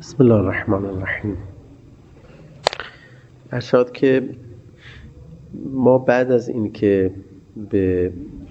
بسم الله الرحمن الرحیم. ارشاد که ما بعد از این که به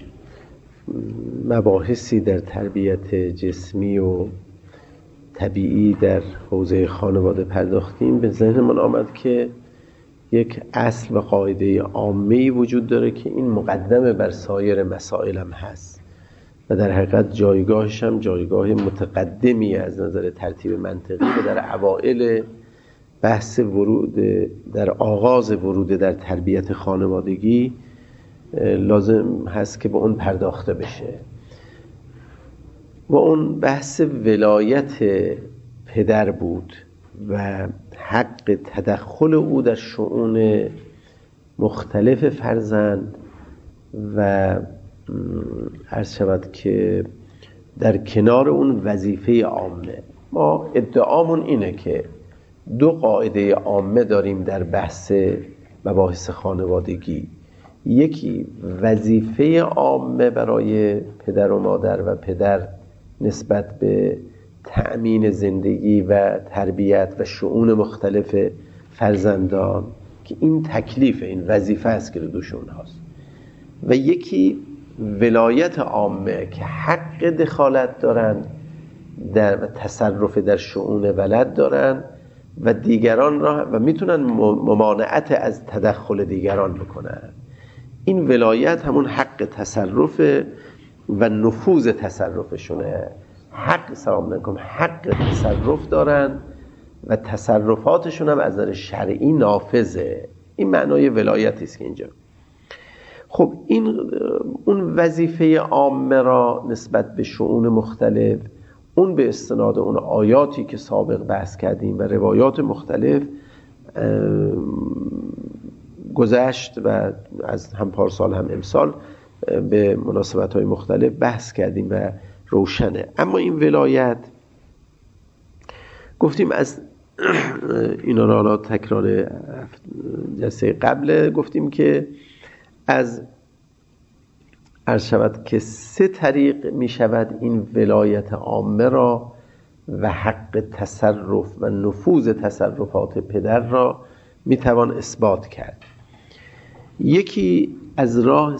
مباحثی در تربیت جسمی و طبیعی در حوزه خانواده پرداختیم، به ذهنمان آمد که یک اصل و قاعده عامی وجود داره که این مقدمه بر سایر مسائل هم هست و در حقیقت جایگاهش هم جایگاه متقدمی از نظر ترتیب منطقی و در اوائل بحث ورود در آغاز ورود در تربیت خانوادگی لازم هست که به اون پرداخته بشه و اون بحث ولایت پدر بود و حق تدخل او در شؤون مختلف فرزند و عرض شود که در کنار اون وظیفه عامه. ما ادعامون اینه که دو قاعده عامه داریم در بحث مباحث خانوادگی. یکی وظیفه عامه برای پدر و مادر و پدر نسبت به تأمین زندگی و تربیت و شؤون مختلف فرزندان که این تکلیف، این وظیفه است که دوشون هست، و یکی ولایت عامه که حق دخالت دارن در و تصرف در شؤون ولد دارن و دیگران را و میتونن ممانعت از تدخل دیگران بکنن. این ولایت همون حق تصرف و نفوذ تصرفشونه. سلام علیکم، حق تصرف دارن و تصرفاتشون هم از نظر شرعی نافذه. این معنای ولایتی است که اینجا. خب این اون وظیفه عامه را نسبت به شؤون مختلف، اون به استناد اون آیاتی که سابق بحث کردیم و روایات مختلف گذشت و از هم پارسال هم امسال به مناسبت‌های مختلف بحث کردیم و روشنه. اما این ولایت گفتیم از اینا را حالا تکرار جلسه قبل گفتیم که از عرض شود که 3 طریق می شود این ولایت عامه را و حق تصرف و نفوذ تصرفات پدر را می توان اثبات کرد. یکی از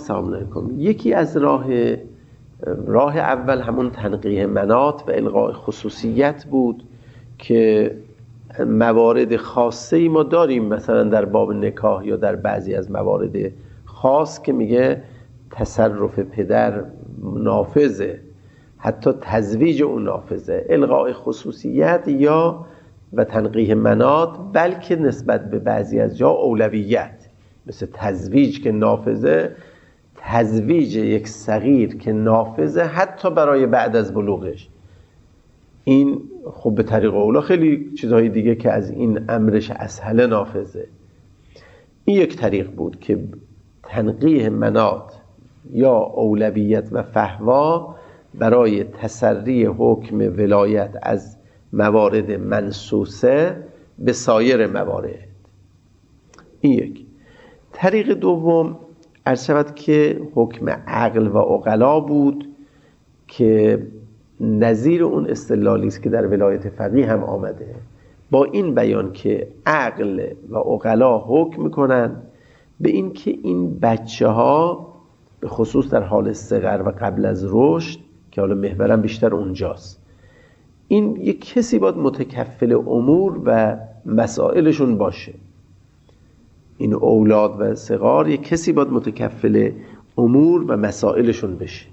راه اول همون تنقیح مناط و الغاء خصوصیت بود که موارد خاصی ما داریم، مثلا در باب نکاح یا در بعضی از موارد خاص که میگه تصرف پدر نافذه، حتی تزویج اون نافذه. الغاء خصوصیت یا و تنقیح مناط بلکه نسبت به بعضی از جا اولویت، مثل تزویج که نافذه، تزویج یک صغیر که نافذه حتی برای بعد از بلوغش. این خب به طریق اولا خیلی چیزهای دیگه که از این امرش اسهله نافذه. این یک طریق بود که تنقیح مناط یا اولویت و فحوا برای تسری حکم ولایت از موارد منصوصه به سایر موارد. این یک. طریق دوم عرض شود که حکم عقل و عقلا بود که نظیر اون استدلالی است که در ولایت فقیه هم آمده، با این بیان که عقل و عقلا حکم میکنن به این که این بچه ها به خصوص در حال صغر و قبل از رشد که حالا محورم بیشتر اونجاست، این یک کسی باید متکفل امور و مسائلشون باشه. این اولاد و صغار یک کسی باید متکفل امور و مسائلشون بشه.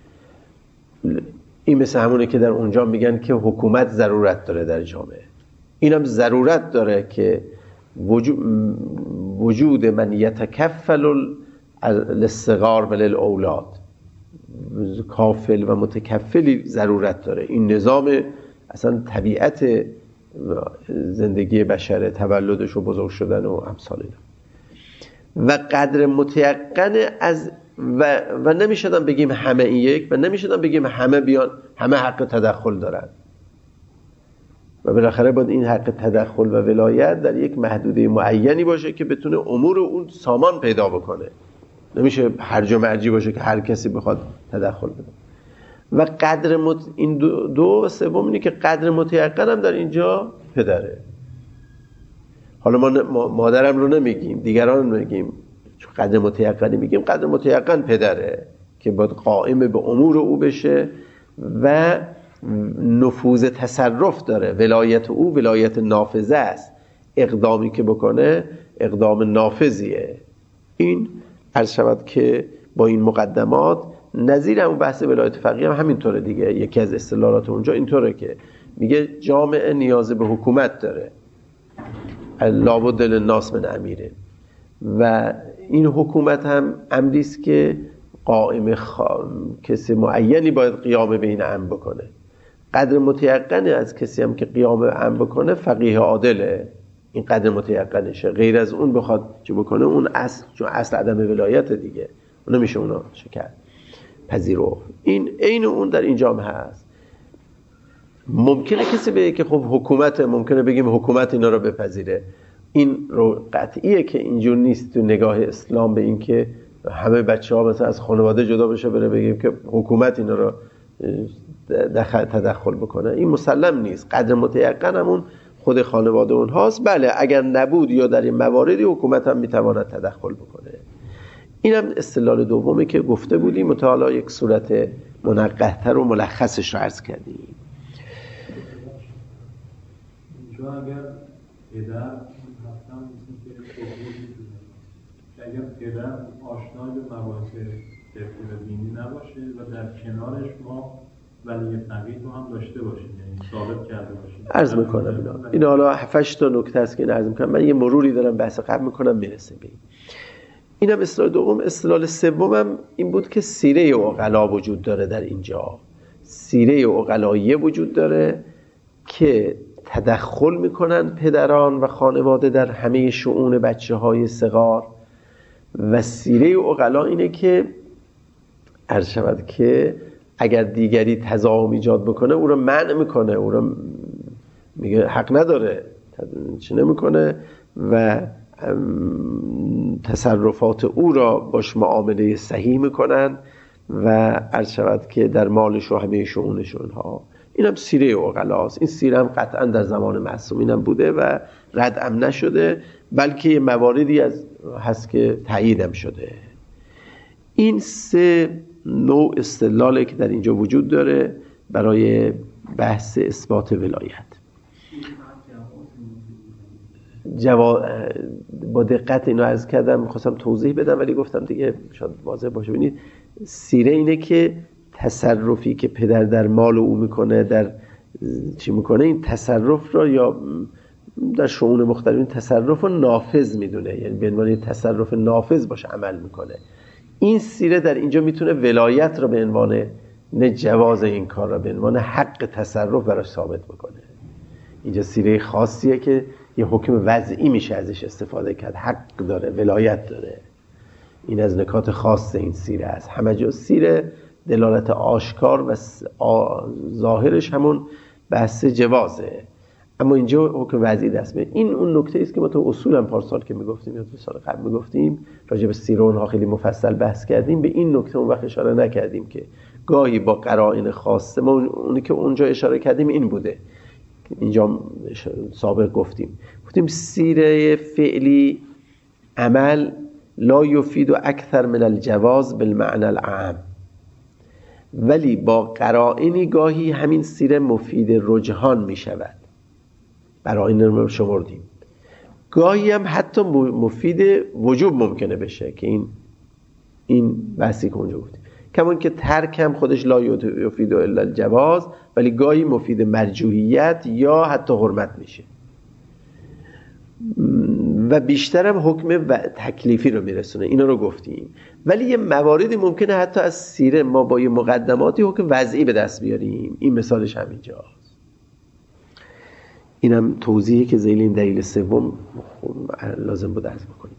این مثل همونه که در اونجا میگن که حکومت ضرورت داره در جامعه. اینم ضرورت داره که وجود من یتکفل للصغار و للاولاد، کافل و متکفلی ضرورت داره. این نظام اصلا طبیعت زندگی بشره، تولدش و بزرگ شدن و امثال اینا. و قدر متیقن از و نمیشدن بگیم همه این یک و نمیشدن بگیم همه بیان همه حق تدخل دارن و بالاخره باید این حق تدخل و ولایت در یک محدوده معینی باشه که بتونه امور اون سامان پیدا بکنه. نمیشه هرج و مرجی باشه که هر کسی بخواد تدخل بده. و قدر این دو و سوم اینه که قدر متیقن هم در اینجا پدره. حالا ما مادرم رو نمیگیم، دیگران رو نمیگیم، چون قدر متیقنی میگیم قدر متیقن پدره که باید قائم به امور او بشه و نفوذ تصرف داره. ولایت او ولایت نافذه است، اقدامی که بکنه اقدام نافذیه. این عرض شود که با این مقدمات نظیر همون بحث ولایت فقیه هم همینطوره دیگه. یکی از اصطلاحات اونجا اینطوره که میگه جامعه نیاز به حکومت داره، لابد للناس من امیره، و این حکومت هم امری است که قائم کسی معینی باید قیام به این امر بکنه. قدر متیقن از کسی هم که قیام به امر بکنه فقیه عادله، این قدر متیقنشه. غیر از اون بخواد چه بکنه اون اصل، چون اصل عدم ولایت دیگه، اون نمیشه اونا شکر پذیرو. این عین اون در اینجا هم هست. ممکنه کسی بگه که خب حکومت، ممکنه بگیم حکومت اینا رو بپذیره. این رو قطعیه که اینجور نیست تو نگاه اسلام به این که همه بچه‌ها مثلا از خانواده جدا بشه بره بگیم که حکومت اینا رو تدخل بکنه. این مسلم نیست. قدر متیقن همون خود خانواده اونهاست. بله اگر نبود یا در این مواردی حکومت هم میتواند تدخل بکنه. این هم استدلال دومی که گفته بودیم، متعالی یک صورت منقح‌تر و ملخصش رو عرض کردیم. اینجا اگر پدر هستم اگر پدر آشنای به مباحث فقهی و دینی نباشه و در کنارش ما ولی فقیه رو هم داشته باشیم، یعنی ثابت کرده باشیم. عرض میکنم اینا حالا 7-8 تا نکته است که عرض میکنم. من یه مروری دارم بحث قبل میکنم میرسه به این. هم اصطلاح دوم. اصطلاح سومم این بود که سیره عقلا وجود داره در اینجا. سیره عقلاییه وجود داره که تدخل میکنن پدران و خانواده در همه شؤون بچه‌های صغار. و سیره عقلا اینه که عرض شود که اگر دیگری تضاهم ایجاد بکنه او رو منع میکنه، او رو میگه حق نداره، چه نمیکنه و تصرفات او را باش معامله صحیح میکنن و عرض شود که در مالش و همه شؤونش اونها. این هم سیره عقلاست. این سیره هم قطعا در زمان معصومین هم بوده و رد هم نشده، بلکه مواردی هست که تایید هم شده. این 3 نوع استدلاله که در اینجا وجود داره برای بحث اثبات ولایت. با دقت اینو عرض کردم، می‌خواستم توضیح بدم ولی گفتم دیگه شاید واضح باشه. ببینید سیره اینه که تصرفی که پدر در مال او میکنه، در چی میکنه، این تصرف را یا در شؤون مختلف این تصرف رو نافذ میدونه، یعنی به عنوان تصرف نافذ باشه عمل میکنه. این سیره در اینجا میتونه ولایت را به عنوان نه جواز این کار را به عنوان حق تصرف براش ثابت بکنه. اینجا سیره خاصیه که یه حکم وضعی میشه ازش استفاده کرد، حق داره، ولایت داره. این از نکات خاص این سیره است. همه جا سیره دلالت آشکار و ظاهرش همون بحث جوازه، اما اینجا حکم وضعی دست میاد. این اون نکته است که ما تو اصولا پارسال که میگفتیم یا تو سال قبل میگفتیم راجع به سیره اونها خیلی مفصل بحث کردیم. به این نکته اون وقت اشاره نکردیم که گاهی با قرائن خاصه، ما اونی که اونجا اشاره کردیم این بوده، اینجا سابق گفتیم سیره فعلی عمل لا یفید و اکثر من الجواز بالمعنى العام، ولی با قرائنی گاهی همین سیره مفید رجحان می شود. قرائن رو شمردیم. گاهی هم حتی مفید وجوب ممکنه بشه که این بحثی که اونجا گفتیم. کمان که ترک هم خودش لا یفید الا الجواز، ولی گاهی مفید مرجوحیت یا حتی حرمت میشه و بیشتر هم حکم تکلیفی رو میرسونه. اینا رو گفتیم. ولی یه مواردی ممکنه حتی از سیره ما با یه مقدماتی حکم وضعی به دست بیاریم. این مثالش همینجاست. اینم توضیحی که ذیل این دلیل سوم لازم بود عرض بکنیم.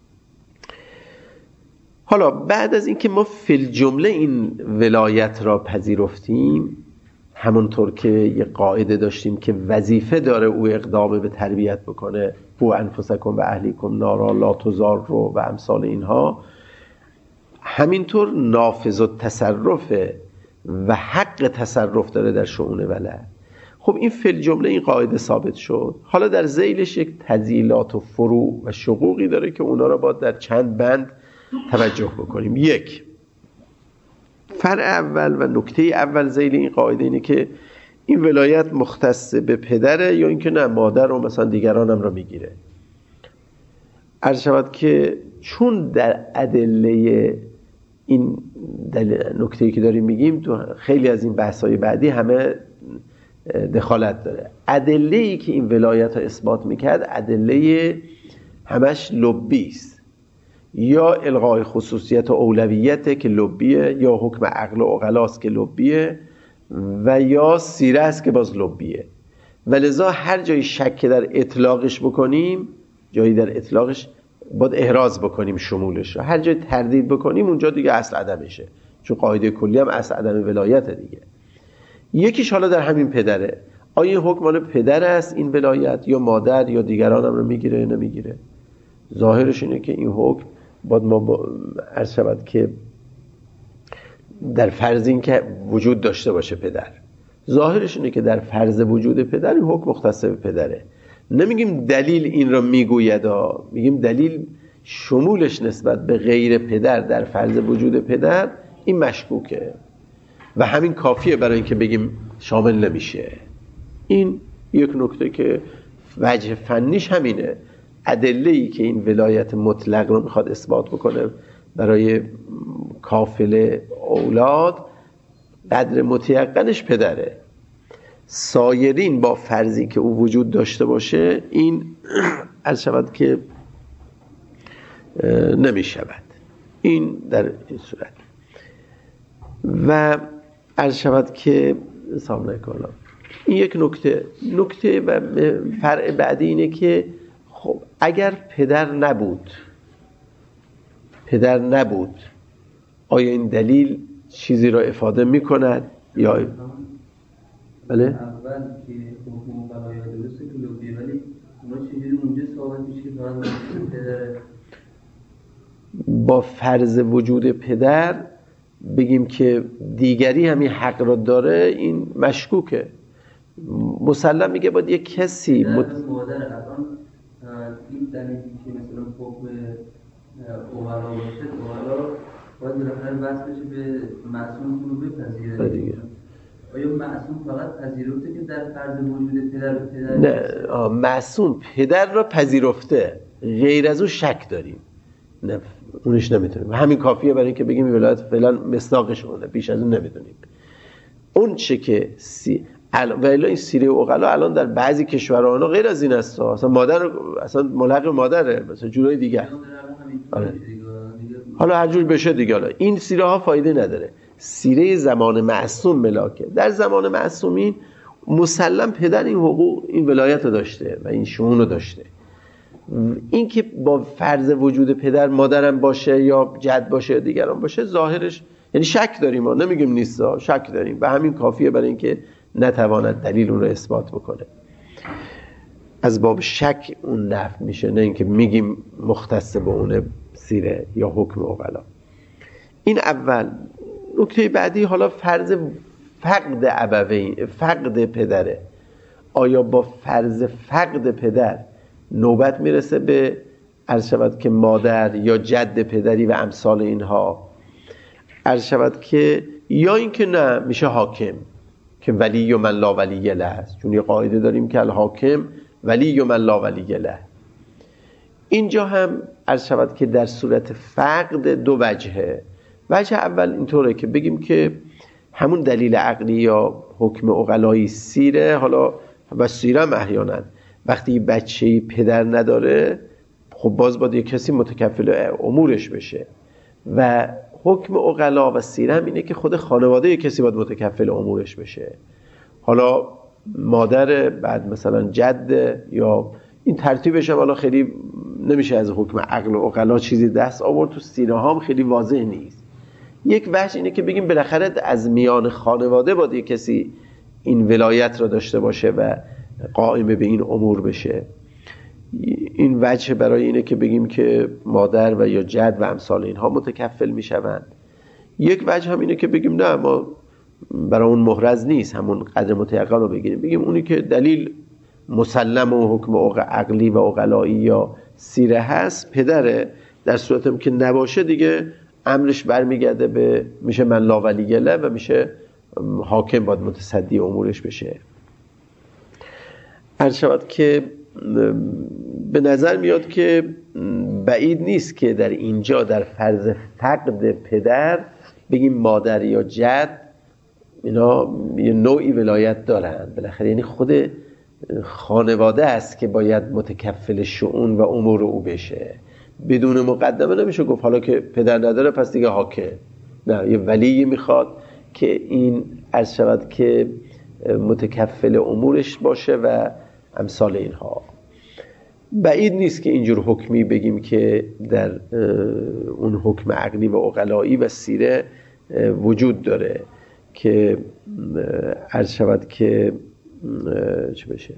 حالا بعد از اینکه ما فی الجمله این ولایت را پذیرفتیم، همونطور که یه قاعده داشتیم که وظیفه داره او اقدام به تربیت بکنه، قو انفسکم و اهلیکم نارا لا تضاروا و امثال اینها، همینطور نافذ التصرف و حق تصرف داره در شؤون ولد. خب این فی الجمله این قاعده ثابت شد. حالا در ذیلش یک تذیلات و فروع و شقوقی داره که اونا رو باید در چند بند توجه بکنیم. یک، فرع اول و نکته اول ذیل این قاعده اینه که این ولایت مختص به پدره یا اینکه نه مادر و مثلا دیگران هم رو میگیره. عرض شود که چون در ادله این نکته‌ای که داریم میگیم تو خیلی از این بحث‌های بعدی همه دخالت داره. ادله‌ای که این ولایت رو اثبات میکرد ادله همش لبی است، یا الغای خصوصیت و اولویت که لبیه، یا حکم عقل و عقلاست که لبیه، و یا سیره است که باز لبیه. ولذا هر جایی شک در اطلاقش بکنیم، جایی در اطلاقش باید احراز بکنیم شمولش رو. هر جای تردید بکنیم اونجا دیگه اصل عدمشه، چون قاعده کلی هم اصل عدم ولایت دیگه. یکیش حالا در همین پدره. آیا این حکم مال پدر است این ولایت، یا مادر یا دیگران هم رو میگیره یا نمیگیره؟ ظاهرش اینه که این حکم باید ما عرض شود که در فرض این که وجود داشته باشه پدر، ظاهرش اینه که در فرض وجود پدر این حکم مختص به پدره. نمیگیم دلیل این را میگوید، میگیم دلیل شمولش نسبت به غیر پدر در فرض وجود پدر این مشکوکه و همین کافیه برای اینکه بگیم شامل نمیشه. این یک نکته که وجه فنیش همینه. ادله‌ای که این ولایت مطلق رو میخواد اثبات بکنه برای کافل اولاد قدر متیقنش پدره. سایرین با فرضی که او وجود داشته باشه این عرض شود که نمی شود. این در این صورت. و عرض شود که سلام علیکم. این یک نکته و فرع بعدی اینه که خب اگر پدر نبود آیا این دلیل چیزی را افاده می کند یا بله؟ اول که حکم بلایه درسته که لبی، ولی ما چجوری اونجا ثابت میشه که فقط پدره؟ با فرض وجود پدر بگیم که دیگری همین حق را داره، این مشکوکه. مسلم میگه باید یک کسی مادر الان این دلیلی که مثلا حکم اوغلا باشه، اوغلا باید بالاخره وصل بشه به معصوم رو بپذیره دیگه. آیا معصوم فقط پذیرفته که در فرض وجود پدر نه، معصوم پدر را پذیرفته، غیر از اون شک داریم، نه اونش نمیتونیم. همین کافیه برای اینکه بگیم ولایت فعلا مصداقش اونه، بیش از اون نمیدونیم. اون چه که و الا این سیره عقلا الان در بعضی کشورها غیر از این است، اصلا مادر اصلا ملحق مادره، مثلا جورای دیگه. آره. حالا هر جور بشه دیگه. حالا این سیره ها فایده نداره. سیره زمان معصوم ملاکه. در زمان معصومین مسلم پدر این حقوق، این ولایت رو داشته و این شؤون رو داشته. این که با فرض وجود پدر مادرم باشه یا جد باشه یا دیگران باشه، ظاهرش یعنی شک داریم، ما نمیگیم نیستا، شک داریم و همین کافیه برای اینکه نتواند دلیل اون رو اثبات بکنه. از باب شک اون نفی میشه، نه اینکه میگیم مختص به اون سیره یا حکم عقلا. این اول. نکته بعدی حالا فرض فقد ابوین، فقد پدره. آیا با فرض فقد پدر نوبت میرسه به عرض شود که مادر یا جد پدری و امثال اینها؟ عرض شود که یا اینکه نه، میشه حاکم که ولی و من لا ولی له است، چون یه قاعده داریم که الحاکم ولی و من لا ولی له. اینجا هم عرض شود که در صورت فقد دو وجهه. وجه اول اینطوره که بگیم که همون دلیل عقلی یا حکم عقلایی سیره، حالا و سیره هم احیانا وقتی بچه‌ای پدر نداره، خب باز باید یک کسی متکفل امورش بشه و حکم عقلا و سیره هم اینه که خود خانواده یک کسی باید متکفل امورش بشه. حالا مادر، بعد مثلا جد، یا این ترتیبش هم حالا خیلی نمیشه از حکم عقل و عقلا چیزی دست آورد. تو سیره ها هم خیلی واضح نیست. یک وجه اینه که بگیم بالاخره از میان خانواده باید یک کسی این ولایت را داشته باشه و قائم به این امور بشه. این وجه برای اینه که بگیم که مادر و یا جد و امثال اینها متکفل میشوند. یک وجه هم اینه که بگیم نه، ما برای اون محرز نیست همون قدر متیقن رو بگیریم، بگیم اونی که دلیل مسلم و حکم عقلی و عقلایی یا سیره هست پدره. در صورتم که نباشه دیگه امرش برمیگرده به میشه من لا ولی له و میشه حاکم باید متصدی امورش بشه. عرض شود که به نظر میاد که بعید نیست که در اینجا در فرض فقد پدر بگیم مادر یا جد اینا یه نوعی ولایت دارن بالاخره، یعنی خود خانواده است که باید متکفل شؤون و امور او بشه. بدون مقدمه نمیشه گفت حالا که پدر نداره پس دیگه حاکم، نه، یه ولی میخواد که این عرض شود که متکفل امورش باشه و امثال اینها. بعید نیست که اینجور حکمی بگیم که در اون حکم عقلی و عقلایی و سیره وجود داره که عرض شود که چه بشه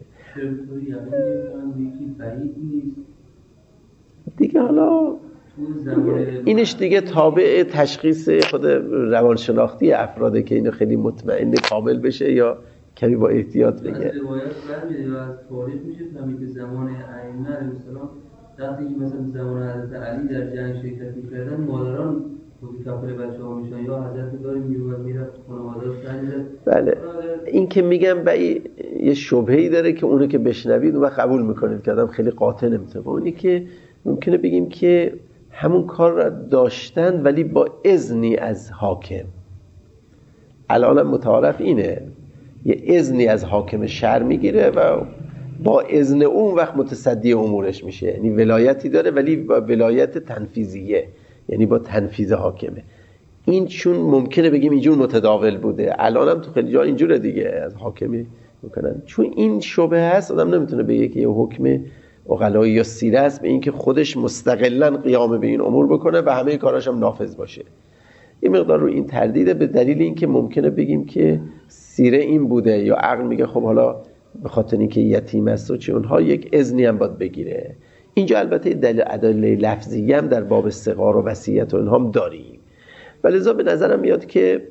دیگه. حالا اینش دیگه تابع تشخیص خود روانشناختی افراده که اینو خیلی مطمئن کامل بشه یا کمی با احتیاط بگه. از روایت برمیده و از تاریخ میشه فهمید که زمان ائمه علیهم السلام وقتی که مثلا زمان حضرت علی در جنگ شرکت می‌کردن مادران متکفل بچه‌ها میشن یا حضرت داری میرفت خانواده‌اش سنجید. بله این که میگم یه شبهه‌ای داره که اونو که بشنوید و قبول میکنید که آدم خیلی قاطع نمیتونه. اونی که ممکنه بگیم که همون کار را داشتن ولی با اذنی از حاکم. الان متعارف اینه یه اذنی از حاکم شهر میگیره و با اذن اون وقت متصدی امورش میشه، یعنی ولایتی داره ولی با ولایت تنفیذیه، یعنی با تنفیذ حاکمه. این چون ممکنه بگیم اینجور متداول بوده، الان هم تو خیلی جا اینجوره دیگه از حاکمی میکنن. چون این شبهه هست آدم نمیتونه بگه که یه حکم عقلایی یا سیره است به این که خودش مستقلاً قیام به این امور بکنه و همه کاراش هم نافذ باشه. یه مقدار رو این تردیده به دلیل این که ممکنه بگیم که سیره این بوده یا عقل میگه خب حالا به خاطر اینکه یتیم است و چه اونها یک اذنی هم باید بگیره. اینجا البته دلیل ادله لفظی هم در باب صغار و وصیت و اینها هم داریم، ولذا به نظرم میاد که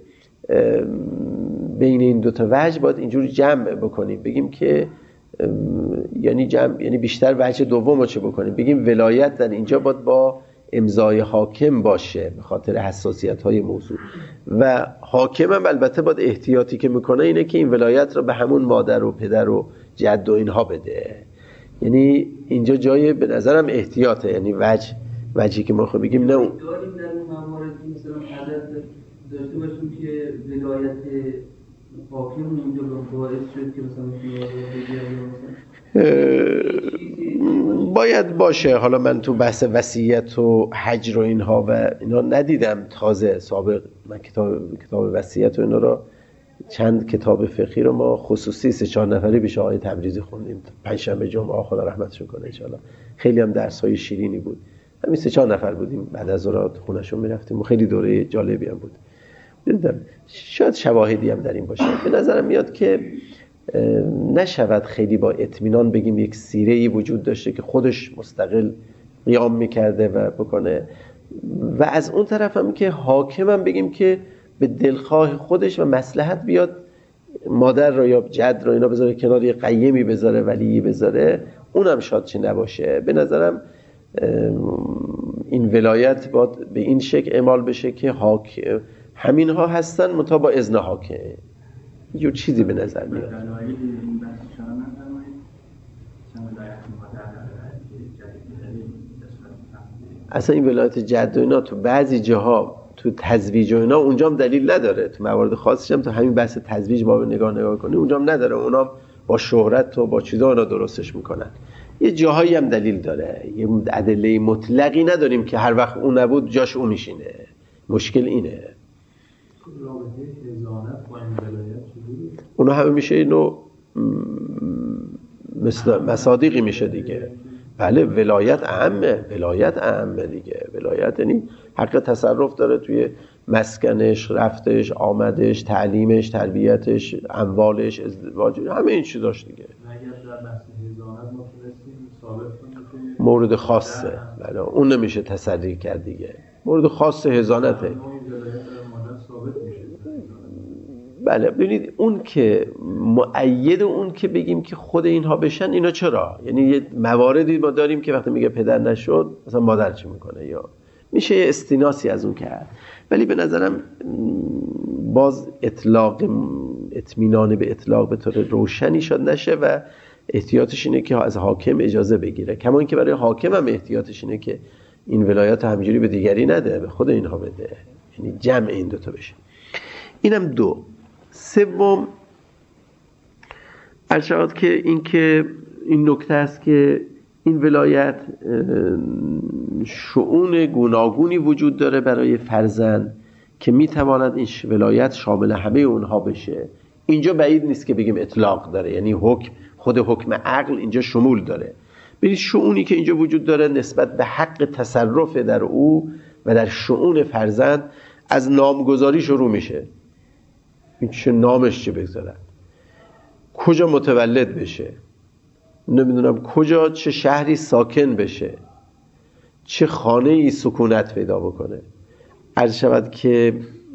بین این دو تا وجه باید اینجوری جمع بکنیم، بگیم که یعنی بیشتر وجه دوم رو چه بکنیم، بگیم ولایت در اینجا باید با امضای حاکم باشه به خاطر حساسیت‌های موضوع و حاکم هم البته باید احتیاطی که میکنه اینه که این ولایت رو به همون مادر و پدر و جد و اینها بده. یعنی اینجا جای به نظرم احتیاطه، یعنی وجهی که ما خب بگیم نه داریم در اون موارد مثلا عدد داشته باشیم که ولایت حاکم اونجا باعث شد که مثلا باید باشه. حالا من تو بحث وصیت و حجر و اینها و اینا ندیدم تازه سابق، من کتاب وصیت و اینا رو چند کتاب فقهی رو ما خصوصی 3-4 نفری پیش آقای تبریزی خوندیم پنجشنبه جمعه، خدا رحمتشون کنه ان شاءالله. خیلی هم درس‌های شیرینی بود، همین 3-4 نفر بودیم بعد از ظهر خونه‌شون می‌رفتیم و خیلی دوره جالبی هم بود. دیدم شاید شواهدی هم در این باشه. به نظرم میاد که نشود خیلی با اطمینان بگیم یک سیره‌ای وجود داشته که خودش مستقل قیام می‌کرده و بکنه و از اون طرف هم که حاکم هم بگیم که به دلخواه خودش و مصلحت بیاد مادر رو یا جد رو اینا بذاره کنار، یه قیمی بذاره ولی بذاره، اونم شاید چه نباشه. به نظرم این ولایت باید به این شکل اعمال بشه که همین ها هستن متا با اذن حاکم. یه چیزی به نظر میاد. اصلا این ولایت جد و اینا تو بعضی جاها تو تزویج و اینا اونجا هم دلیل نداره، تو موارد خاصش هم تو همین بحث تزویج باب نگاه کنی اونجا هم نداره، اونا هم با شهرت و با چیزا اونا درستش میکنن. یه جاهایی هم دلیل داره، یه ادله مطلقی نداریم که هر وقت اون نبود جاش اون میشینه. مشکل اینه. اونا همه میشه اینو مثل مصادیقی میشه دیگه. بله ولایت اعمه دیگه. ولایت یعنی حق تصرف داره توی مسکنش، رفتش، آمدش، تعلیمش، تربیتش، اموالش، ازدواج، همه این چیزاش دیگه. مورد خاصه، بله اون نمیشه تصریح کرد دیگه. مورد خاص حضانته. بله ببینید اون که مؤید اون که بگیم که خود اینها بشن، اینا چرا؟ یعنی یه مواردی ما داریم که وقتی میگه پدر نشد مثلا مادر چی میکنه، یا میشه یه استیناسی از اون کرد. ولی به نظرم باز اطمینان به اطلاق به طور روشنی شد نشه و احتیاطش اینه که از حاکم اجازه بگیره، کما اینکه برای حاکم هم احتیاطش اینه که این ولایت همینجوری به دیگری نده، به خود اینها بده، یعنی جمع این دوتا بشه. اینم دو. سوم ارشاد که این نکته است که این ولایت شؤون گوناگونی وجود داره برای فرزند که میتواند این ولایت شامل همه اونها بشه. اینجا بعید نیست که بگیم اطلاق داره، یعنی خود حکم عقل اینجا شمول داره. ببینید شؤونی که اینجا وجود داره نسبت به حق تصرف در او و در شؤون فرزند از نامگذاری شروع میشه. این چه نامش چه بگذارن، کجا متولد بشه، نمیدونم کجا چه شهری ساکن بشه، چه خانه ای سکونت پیدا بکنه، عرض شود که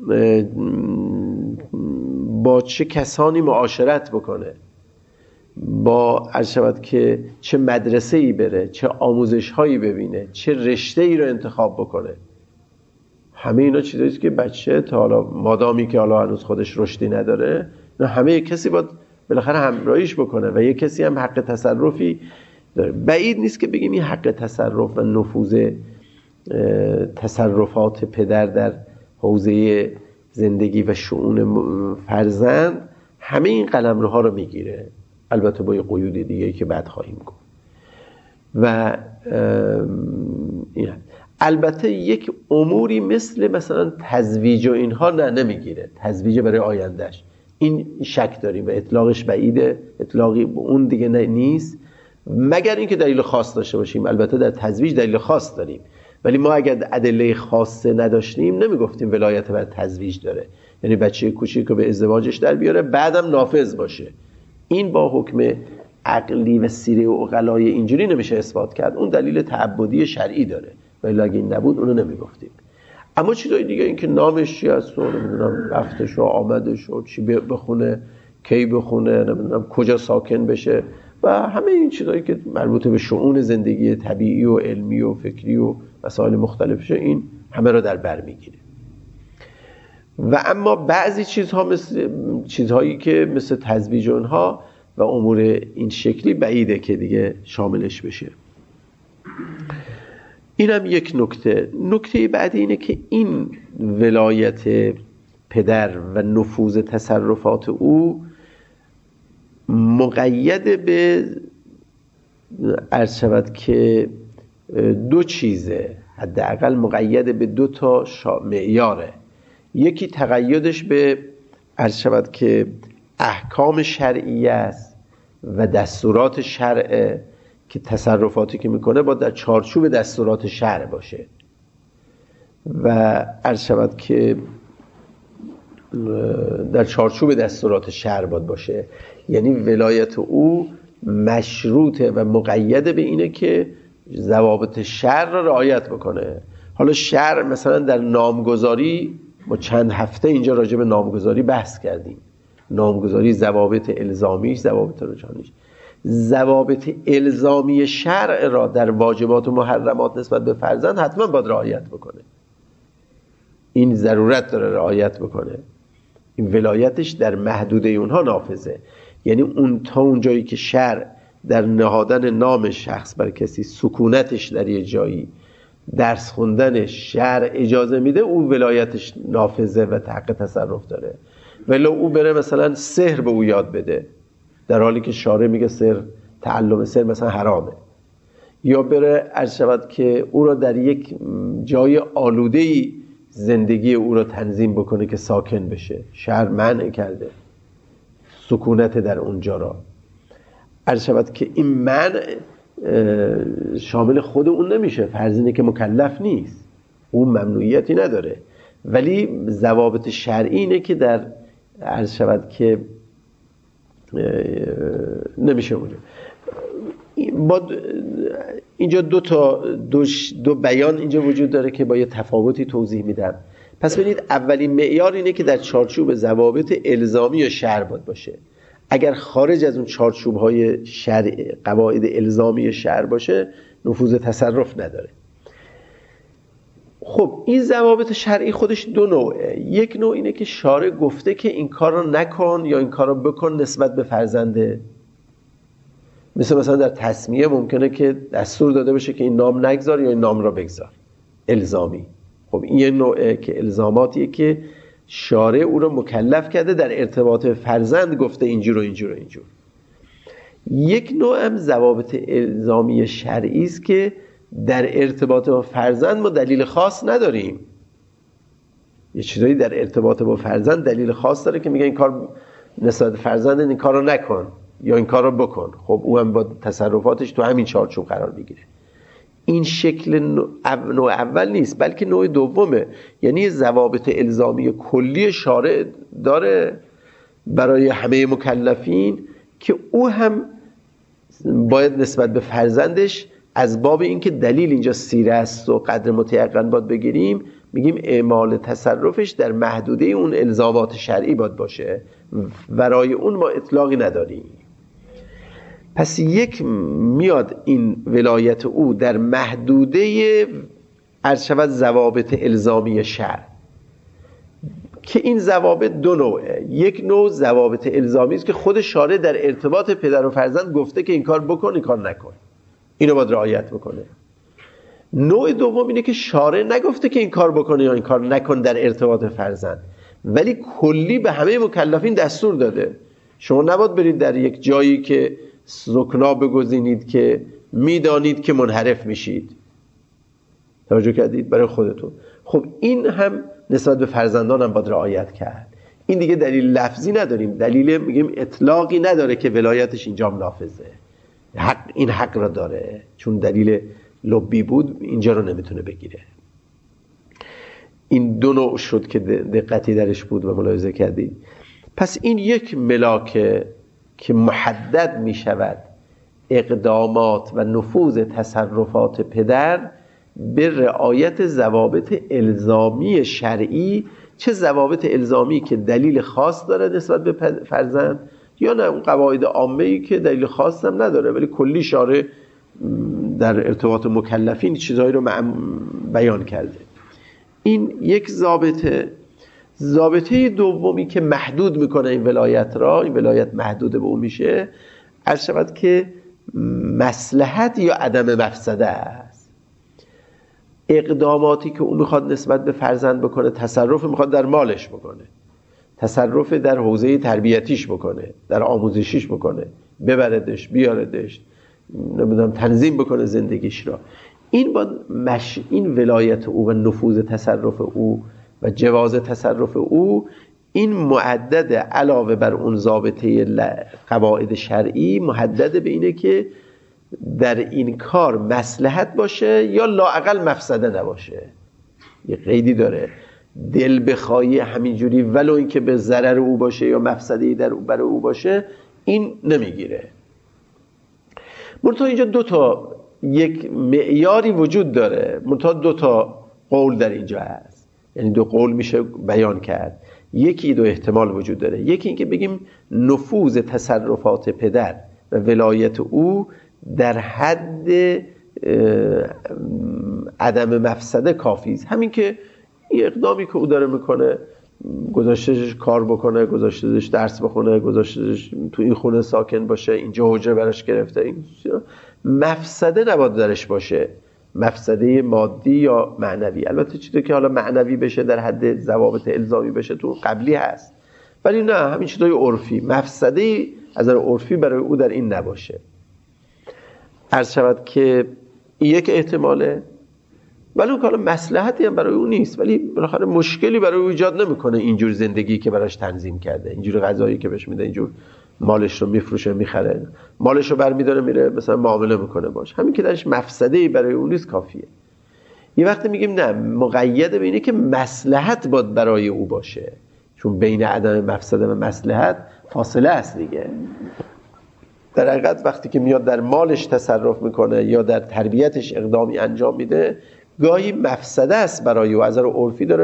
با چه کسانی معاشرت بکنه، با عرض شود که چه مدرسه ای بره، چه آموزش هایی ببینه، چه رشته ای رو انتخاب بکنه. همه اینا چیزاییه که بچه تا حالا مادامی که حالا هنوز خودش رشدی نداره، همه کسی باید بالاخره همراهیش بکنه و یک کسی هم حق تصرفی داره. بعید نیست که بگیم این حق تصرف و نفوذ تصرفات پدر در حوزه زندگی و شؤون فرزند همه این قلمروها رو میگیره، البته با یه قیود دیگه که بعد خواهیم گفت. و البته یک اموری مثلا تزویج و اینها نمیگیره، تزویج برای آیندهش این شک داریم و اطلاقش بعیده، اطلاقی به اون دیگه نیست مگر اینکه دلیل خاص داشته باشیم. البته در تزویج دلیل خاص داریم، ولی ما اگر ادله خاصه نداشتیم نمیگفتیم ولایت بر تزویج داره، یعنی بچه کوچیک رو به ازدواجش در بیاره بعدم نافذ باشه. این با حکم عقلی و سیره و عقلای اینجوری نمیشه اثبات کرد، اون دلیل تعبدی شرعی داره، ولی اگه این نبود اونو نمیگفتیم. اما چیزای دیگه این که نامش چی هست و نمیدونم رفتش و آمدش و چی بخونه، کی بخونه، نمیدونم کجا ساکن بشه و همه این چیزایی که مربوط به شؤون زندگی طبیعی و علمی و فکری و مسائل مختلفشه، این همه رو در بر میگیره. و اما بعضی چیزها مثل چیزهایی که مثل تزویج اونها و امور این شکلی بعیده که دیگه شاملش بشه. اینم یک نکته. نکته بعدی اینه که این ولایت پدر و نفوذ تصرفات او مقید به عرض شود که دو چیزه، حداقل مقید به دو تا معیاره. یکی تقیدش به عرض شود که احکام شرعیه است و دستورات شرعه که تصرفاتی که میکنه باید در چارچوب دستورات شرع باشه و عرض شود که در چارچوب دستورات شرع باید باشه، یعنی ولایت او مشروطه و مقید به اینه که ضوابط شرع را رعایت بکنه. حالا شرع مثلا در نامگذاری ما چند هفته اینجا راجع به نامگذاری بحث کردیم، نامگذاری ضوابط الزامیش، ضوابط رجحانیش. ضوابط الزامی شرع را در واجبات و محرمات نسبت به فرزند حتما باید رعایت بکنه، این ضرورت داره رعایت بکنه، این ولایتش در محدوده اونها نافذه. یعنی اون تا اون جایی که شرع در نهادن نام شخص بر کسی، سکونتش در یه جایی، درس خوندنش شرع اجازه میده، اون ولایتش نافذه و حق تصرف داره. ولی او بره مثلا سحر به او یاد بده در حالی که شارع میگه سحر، تعلم سحر مثلا حرامه، یا بره عرض شود که او را در یک جای آلوده‌ای زندگی او را تنظیم بکنه که ساکن بشه، شرع منع کرده سکونت در اونجا را. عرض شود که این منع شامل خود اون نمیشه، فرض اینه که مکلف نیست، اون ممنوعیتی نداره، ولی ضوابط شرعی اینه که در عرض شود که نمیشه اونجا. اینجا دو بیان اینجا وجود داره که با یه تفاوتی توضیح میدم. پس ببینید اولین معیار اینه که در چارچوب ضوابط الزامی و شرع باشه. اگر خارج از اون چارچوب‌های شرع، قواعد الزامی شرع باشه، نفوذ تصرف نداره. خب این ضوابط شرعی خودش دو نوعه. یک نوع اینه که شارع گفته که این کار رو نکن یا این کار رو بکن نسبت به فرزنده. مثلا در تسمیه ممکنه که دستور داده بشه که این نام نگذار یا این نام را بگذار، الزامی. خب این یه نوعه که الزاماتیه که شارع او رو مکلف کرده در ارتباط فرزند، گفته اینجور و اینجور و اینجور. یک نوع هم ضوابط الزامی شرعی است که در ارتباط با فرزند ما دلیل خاص نداریم. یه چیزایی در ارتباط با فرزند دلیل خاص داره که میگه این کار نسبت به فرزند این کار رو نکن یا این کار رو بکن. خب او هم با تصرفاتش تو همین چارچوب قرار میگیره. این شکل نوع اول نیست، بلکه نوع دومه. یعنی ضوابط الزامی کلی شارع داره برای همه مکلفین که او هم باید نسبت به فرزندش از باب اینکه دلیل اینجا سیره است و قدر متیقن باید بگیریم، میگیم اعمال تصرفش در محدوده اون الزامات شرعی باید باشه، ورای اون ما اطلاقی نداریم. پس یک میاد این ولایت او در محدوده عرض شود ضوابط الزامی شرع، که این ضوابط دو نوعه. یک نوع ضوابط الزامی است که خود شارع در ارتباط پدر و فرزند گفته که این کار بکن این کار نکن، اینو باید رعایت بکنه. نوع دوم اینه که شارع نگفته که این کار بکنه یا این کار نکن در ارتباط فرزند، ولی کلی به همه مکلفین دستور داده شما نباید برید در یک جایی که سکنا بگزینید که میدانید که منحرف میشید. توجه کردید؟ برای خودتون. خب این هم نسبت به فرزندان هم باید رعایت کرد. این دیگه دلیل لفظی نداریم، دلیل میگیم اطلاقی نداره که ولایتش اینجا نافذه. این حق را داره، چون دلیل لبی بود اینجا رو نمیتونه بگیره. این دو نوع شد که دقتی درش بود و ملاحظه کردید. پس این یک ملاکه که محدد می شود اقدامات و نفوذ تصرفات پدر به رعایت ضوابط الزامی شرعی، چه ضوابط الزامی که دلیل خاص داره نسبت به فرزند، یا نه اون قواعد عامه‌ای که دلیل خاص هم نداره ولی کلی شارع در ارتباط مکلفین چیزهایی رو بیان کرده. این یک ضابطه دومی که محدود میکنه این ولایت را، این ولایت محدود به اون میشه، عرض شود که مصلحت یا عدم مفسده است. اقداماتی که اون میخواد نسبت به فرزند بکنه، تصرف میخواد در مالش بکنه، تصرف در حوزه تربیتیش بکنه، در آموزشیش بکنه، ببردش بیاردش، نمیدونم تنظیم بکنه زندگیش را، این با این ولایت او و نفوذ تصرف او و جواز تصرف او، این معدد علاوه بر اون ضابطه قواعد شرعی، محدد به اینه که در این کار مصلحت باشه یا لااقل مفسده نباشه. یه قیدی داره، دل بخوایی همینجوری ولو این که به ضرر او باشه یا مفسده‌ای برای او باشه این نمیگیره. منتها اینجا یک معیاری وجود داره، منتها دو تا قول در اینجا هست، یعنی دو قول میشه بیان کرد. یکی دو احتمال وجود داره. یکی این که بگیم نفوذ تصرفات پدر و ولایت او در حد عدم مفسده کافی است. همین که این اقدامی که او داره میکنه، گذاشتهش کار بکنه، گذاشتهش درس بخونه، گذاشتهش تو این خونه ساکن باشه، اینجا حجره براش گرفته، این مفسده نباید درش باشه، مفسده مادی یا معنوی. البته چیزی که حالا معنوی بشه در حد ضوابط الزامی بشه تو قبلی هست، ولی نه همین چیزای عرفی، مفسده از نظر عرفی برای او در این نباشه. عرض شود که یک احتماله، ولی اون که حالا مصلحتی هم برای او نیست، ولی بالاخره مشکلی برای او ایجاد نمیکنه اینجور زندگی که براش تنظیم کرده، اینجور غذایی که بهش میده، اینجور مالش رو میفروشه میخره، مالش رو برمیداره میره مثلا معامله میکنه باش، همین که درش مفسده‌ای برای اون نیست کافیه. یه وقتی میگیم نه، مقید به اینه که مصلحت باید برای او باشه، چون بین عدم مفسده و مصلحت فاصله است دیگه. در حقیقت وقتی که میاد در مالش تصرف میکنه یا در تربیتش اقدامی انجام میده، گاهی مفسده است برای او، از نظر عرفی داره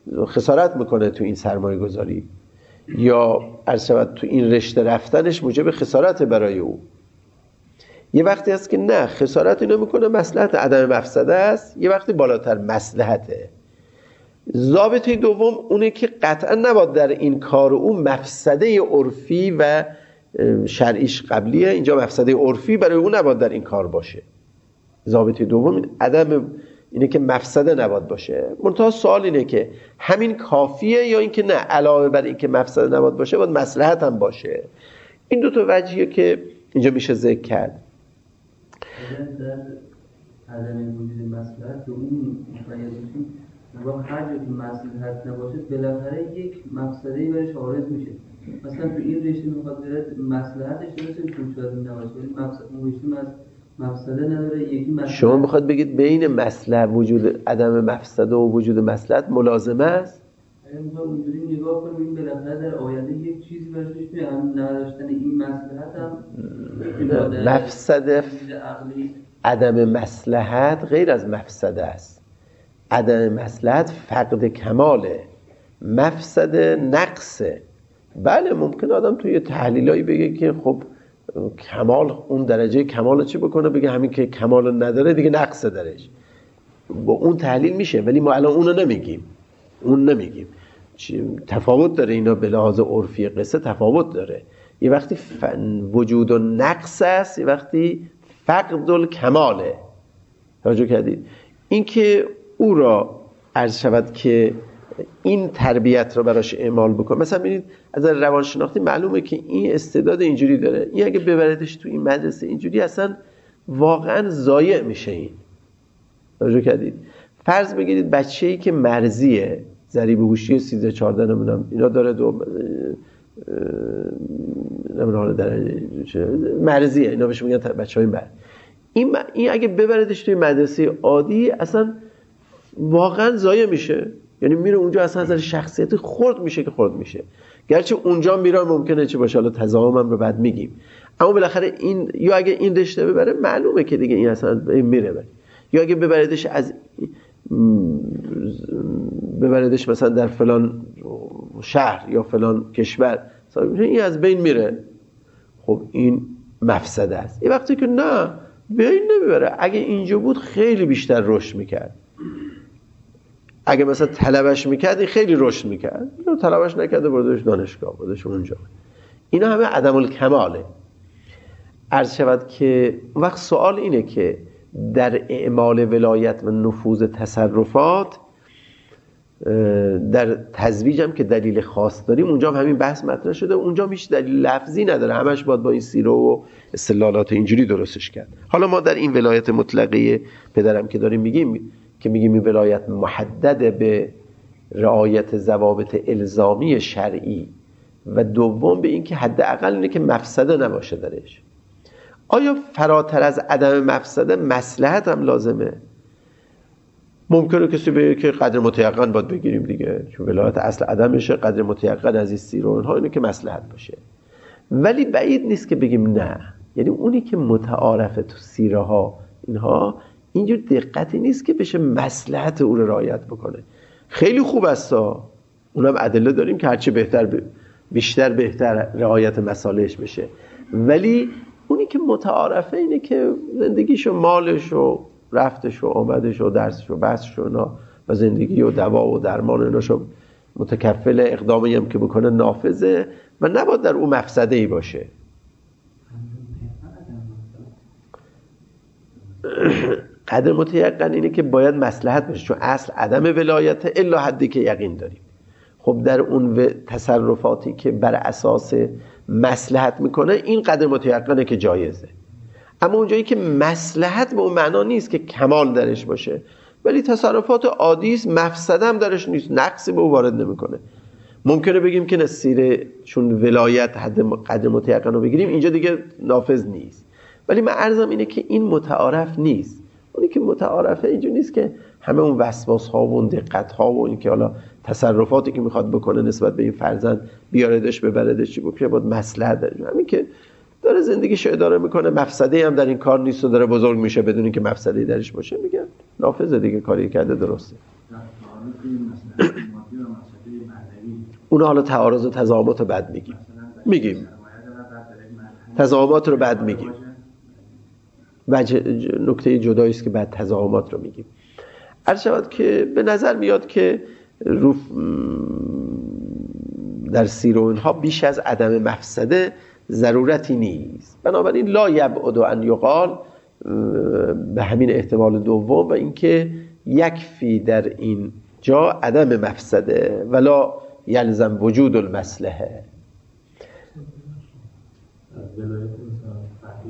خسارت میکنه تو این سرمایه گذاری، یا عرض شود تو این رشته رفتنش موجب خسارت برای او. یه وقتی هست که نه، خسارت اینو میکنه، مصلحت عدم مفسده است، یه وقتی بالاتر مصلحته. ضابطه دوم اونه که قطعا نباید در این کار او مفسده عرفی و شرعیش قبلیه، اینجا مفسده عرفی برای او نباید در این کار باشه. ضابطه دوم عدم اینه که مفسده نباید باشه. منتها سوال اینه که همین کافیه یا اینکه نه علاوه بر این که مفسده نباید باشه باید مصلحت هم باشه. این دو تا وجهیه که اینجا میشه ذکر کرد. در عدم وجود مصلحت به اون مقید بشیم، نگاه هر جا که مصلحت نباشه بالاخره یک مفسده‌ای برش عارض میشه. مثلا تو این رشته میخواد بره مصلحتش درسته که شاید نباشه، ولی اون رشته مفسده نداره، یکی مصلحت. شما بخواد بگید بین مصلحت وجود عدم مفسده و وجود مصلحت ملازمه است؟ اگه میخواد اونجوری نگاه کنیم این بالاخره در آینده یک چیزی برش میشه، هم نداشتن این مصلحت هم مفسده عدم مصلحت غیر از مفسده است. عدم مصلحت فقد کماله، مفسده نقصه. بله ممکن آدم توی تحلیلایی بگه که خب کمال، اون درجه کمال چی بکنه، بگه همین که کمال نداره دیگه نقصه درش، با اون تحلیل میشه. ولی ما الان اونو نمیگیم، تفاوت داره اینا به لحاظ عرفی قصه تفاوت داره. یه وقتی وجود و نقص است، یه وقتی فقد الکماله. توجه کردید؟ این که او را عرض شود که این تربیت را براش اعمال بکنه. مثلا ببینید از روانشناختی معلومه که این استعداد اینجوری داره، این اگه ببردش تو این مدرسه اینجوری اصلا واقعا ضایع میشه. این توجه کردید؟ فرض بگیرید بچه‌ای که مرزیه، ضریب هوشی 13 14 نمیدونم اینا داره، نمیدونم درجه مرزیه، اینا بهش میگن بچه‌های مرز. این اگه ببردش توی مدرسه عادی اصلا واقعا ضایع میشه. یعنی میره اونجا اصلا از شخصیت خرد میشه. گرچه اونجا میره ممکنه چه باشه، حالا تضامنم رو بعد میگیم، اما بالاخره این یا اگه این رشته ببره معلومه که دیگه این اصلا میره بره. یا اگه ببردش مثلا در فلان شهر یا فلان کشور، این از بین میره. خب این مفسده است. یه وقتی که نه بین نمیبره، اگه اینجا بود خیلی بیشتر رشد میکرد. اگه مثلا طلبش میکرد خیلی رشد میکرد، اینو طلبش نکرده بردش دانشگاه، بردش اونجا. اینا همه عدم الکماله. عرض شود که وقت سوال اینه که در اعمال ولایت و نفوذ تصرفات، در تزویج هم که دلیل خاص داریم اونجا هم همین بحث مطرح شده، اونجا هم هیچ دلیل لفظی نداره، همش باید با این سیره و استدلالات اینجوری درستش کرد. حالا ما در این ولایت مطلقه پدرم که داریم میگیم این ولایت محدد به رعایت ضوابط الزامی شرعی و دوم به این که حداقل اینه که مفسده نباشه درش. آیا فراتر از عدم مفسده مصلحت هم لازمه؟ ممکنه کسی بگه که قدر متیقن باید بگیریم دیگه، چون ولایت اصل عدمشه، قدر متیقن از این سیر و اینها اینه که مصلحت باشه. ولی بعید نیست که بگیم نه. یعنی اونی که متعارفه تو سیره ها اینها اینجور دقتی نیست که بشه مصلحت او رو رعایت بکنه. خیلی خوب است، اونم ادله داریم که هرچی بیشتر بهتر رعایت مصالحش بشه. ولی اونی که متعارفه اینه که زندگیش و مالش و رفتش و آمدش و درسش و بحثش و زندگی و دوا و درمان ایناشو متکفل اقدامی هم که بکنه نافذه و نباید در اون مفسده‌ای باشه. قدر متیقن اینه که باید مصلحت باشه، چون اصل عدم ولایت الا حدی که یقین داریم. خب در اون تصرفاتی که بر اساس مصلحت میکنه این قدر متیقنه که جایزه. اما اونجایی که مصلحت به اون معنا نیست که کمال درش باشه، ولی تصرفات عادی است، مفسده هم درش نیست، نقصی به اون وارد نمیکنه. ممکنه بگیم که نصیره چون ولایت قدر متیقن رو بگیریم اینجا دیگه نافذ نیست. ولی من عرضم اینه که این متعارف نیست. اونی که متعارفه اینجا نیست که همه اون وسواس ها و اون دقت ها و این که حالا تصرفاتی که میخواد بکنه نسبت به این فرزند بیاردش ببردش چی بکنه باید مصلحت داره. همین که داره زندگیشو اداره میکنه، مفسده هم در این کار نیست و داره بزرگ میشه بدون اینکه مفسده درش باشه، میگن نافذه دیگه، کاری کرده درسته. در حالی که این مصلحت مادی رو اون حالا تعارض و تضامت رو بعد میگیم تضامت رو بعد میگیم نکته جدایی است که بعد تضامت رو میگیم. عرض شود که به نظر میاد که در سیر و اینها بیش از عدم مفسده ضرورتی نیست، بنابراین لا یبعد ان یقال به همین احتمال دوم و اینکه یکفی در این جا عدم مفسده ولا یلزم وجود المصلحه. ولایت مثلا فقیه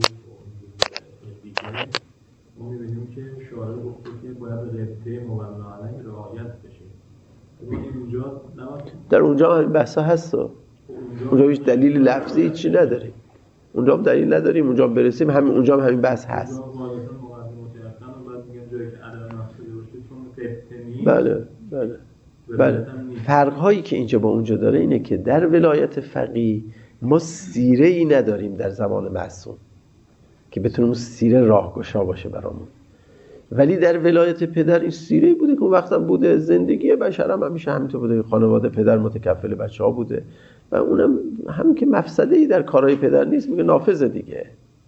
ما می‌بینیم که شارع گفته که باید رابطه مبنا علیه رعایت بشه. اونجا در اونجا همین بحثا هست، اونجا هیچ دلیل لفظی چی نداریم، اونجا هم دلیل نداریم، اونجا برسیم همین اونجا هم همین بحث هست. بله بله بله. فرق هایی که اینجا با اونجا داره اینه که در ولایت فقیه ما سیره ای نداریم در زمان معصوم که بتونیم سیره راهگشا باشه برامون، ولی در ولایت پدر این سیره بوده که اون وقتا بوده، زندگی بشر هم همیشه همینطور بوده، خانواده پدر متکفل بچه‌ها بوده و اونم هم که مفسده‌ای در کارهای پدر نیست، میگه نافذه دیگه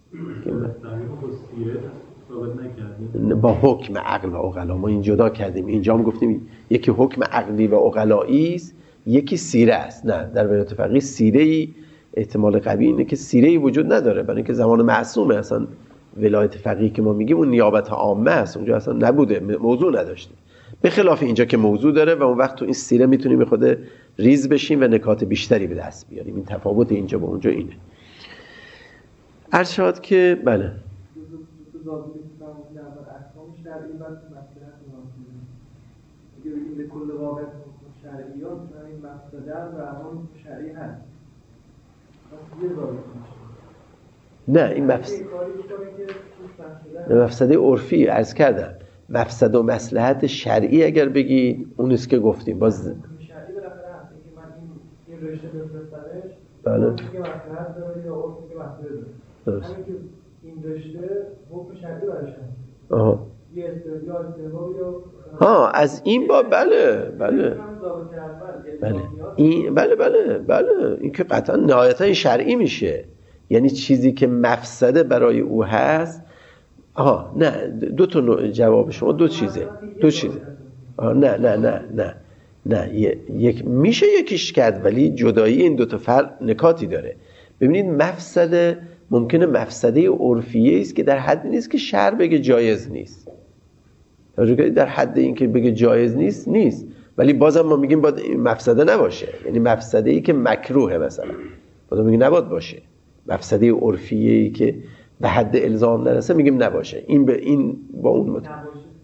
با حکم عقل و عقلا ما این جدا کردیم. اینجا هم گفتیم یکی حکم عقلی و عقلایی است، یکی سیره است. نه، در ولایت فقیه سیره‌ای احتمال قوی اینه که سیره‌ای وجود نداره، برای اینکه زمان معصومه. اصلا ولایت فقیه که ما میگیم اون نیابت عامه است، اونجا اصلا نبوده، موضوع نداشته، به خلاف اینجا که موضوع داره و اون وقت تو این سیره میتونیم به خود ریز بشیم و نکات بیشتری به دست بیاریم. این تفاوت اینجا با اونجا اینه. عرض شد که بله به کل واقع شرعیات این مفسده و همون شرعی هست. نه این مفسده عرفی عرض کردم. مفسده و مصلحت شرعی اگر بگی اون است که گفتیم باز شرعی بالاخره هست که من این رشته بفرستمش بله که مصلحت داره یا عرفی که مفسده داره، همین که این رشته حکم شرعی براش هست. آها یه استدلال یا از این با بله این بله این که قطعا نهایتا شرعی میشه، یعنی چیزی که مفسده برای او هست. نه دو تا جواب شما دو چیزه. نه یک میشه یکیش کرد، ولی جدایی این دو تا فرق نکاتی داره. ببینید مفسده ممکنه مفسده عرفیه است که در حدی نیست که شرع بگه جایز نیست، در حد این که بگه جایز نیست، ولی بازم ما میگیم باید مفسده نباشه، یعنی مفسده ای که مکروهه مثلا بازم میگیم نباید باشه. مفسده عرفیه ای که به حد الزام نرسه میگیم نباشه. این به این با اون مطابق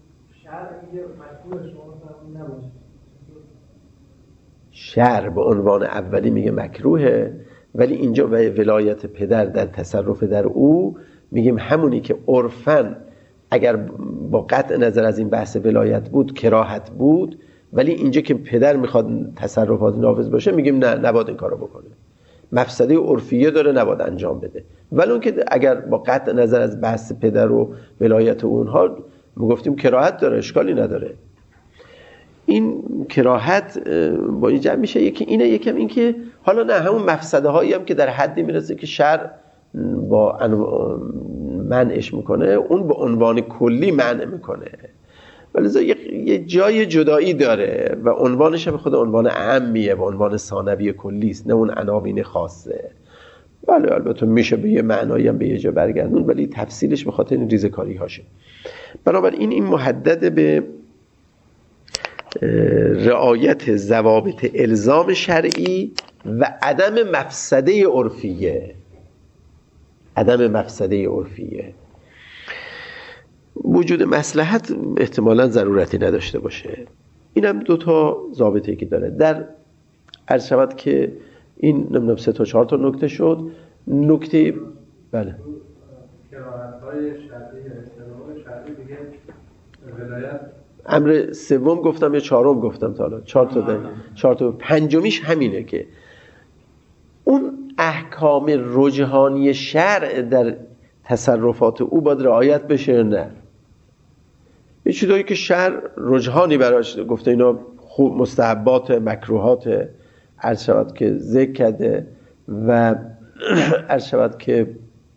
شرع به عنوان اولی میگه مکروهه، ولی اینجا ولایت پدر در تصرف در او میگیم همونی که عرفاً اگر با قطع نظر از این بحث ولایت بود کراهت بود، ولی اینجا که پدر میخواد تصرفات نافذ باشه میگیم نه نباید این کارو بکنه، مفسده عرفیه داره نباید انجام بده. ولی اون که اگر با قطع نظر از بحث پدر و ولایت اونها میگفتیم کراهت داره، اشکالی نداره. این کراهت با این جمع میشه یکی اینه، یکم این که حالا نه همون مفسده هایی هم که در حدی میرسه که شرع با منعش میکنه، اون به عنوان کلی منع میکنه، ولی یه جای جدایی داره و عنوانش به خود عنوان عامیه و عنوان ثانوی کلی است، نه اون عناوین خاصه. بله البته میشه به یه معنایی هم به یه جا برگردون، ولی تفصیلش به خاطر این ریزکاری هاشه. بنابراین این محدد به رعایت ضوابط الزام شرعی و عدم مفسده عرفیه. وجود مصلحت احتمالاً ضرورتی نداشته باشه. اینم دو تا ضابطه‌ای که داره. در عرض شود که این نمیدونم 3 تا 4 تا نکته شد. نکته بله کراهت‌های شرعی اصطلاح شرعی دیگه ولایت امر سوم گفتم یا چهارم گفتم تا حالا 4 تا پنجمیش همینه که اون احکام رجحانی شرع در تصرفات او باید رعایت بشه. نه یه چیزایی که شرع رجحانی براش گفته اینا خوب مستحبات مکروهات، عرض شود که ذکر کرده و عرض شود که